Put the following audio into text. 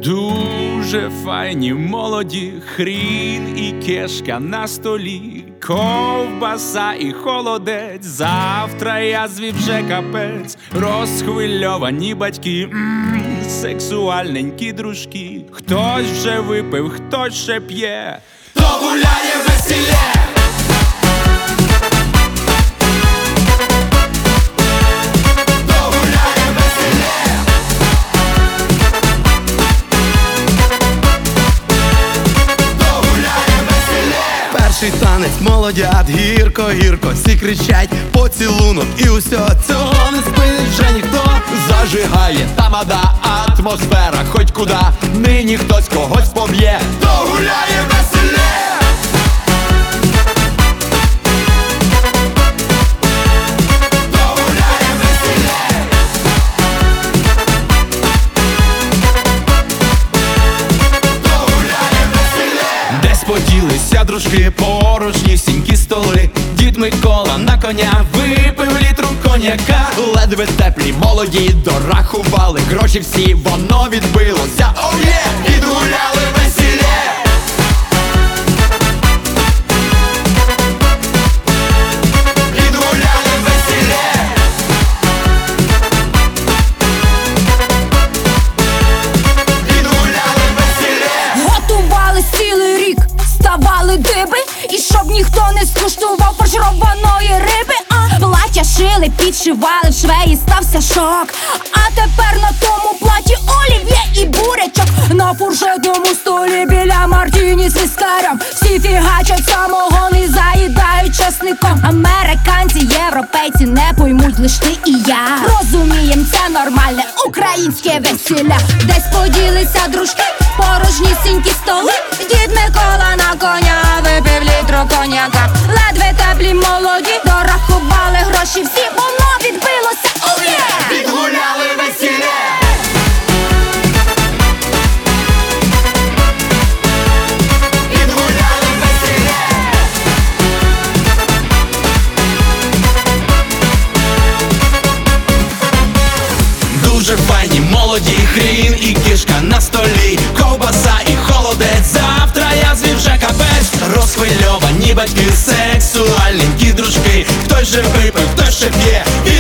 Дуже файні молоді, хрін і кешка на столі, ковбаса і холодець, завтра я звів вже капець. Розхвильовані батьки, сексуальненькі дружки. Хтось вже випив, хтось ще п'є, то гуляє весілля. Перший танець, молодят, гірко-гірко, всі кричать поцілунок, і усього цього не спинить вже ніхто. Зажигає тамада, атмосфера, хоть куди, нині хтось когось поб'є, то гуляє веселє. Поділися дружки, порожні сінькі столи. Дід Микола на коня випив літру коньяка. Ледве теплі молоді дорахували гроші всі, воно відбилося, о'є, відгуляли весілля. Відгуляли весілля. Відгуляли весілля. Готували цілий рік, ставали диби, і щоб ніхто не скуштував фаршированої риби. Плаття шили, підшивали, в швеї стався шок. А тепер на тому платі олів'є і бурячок. На фуршетному столі біля мартіні з віскарем всі фігачать самогон і заїдають часником. Американці, європейці не поймуть, лиш ти і я. Розумієм, це нормальне українське весілля. Десь поділися дружки, порожні сінькі столи. Дід Микола на коня випив літру коньяка. Ледве теплі молоді дорахували гроші всі, воно відбилося, о'є! Відгуляли весілля. Відгуляли весілля. Дуже файні молоді, хрін і кішка на столі, ковбаса і холодець, завтра я звів вже капець. Розхвильовані батьки, сексуальненькі дружки, хтось же випив, хтось ще п'є.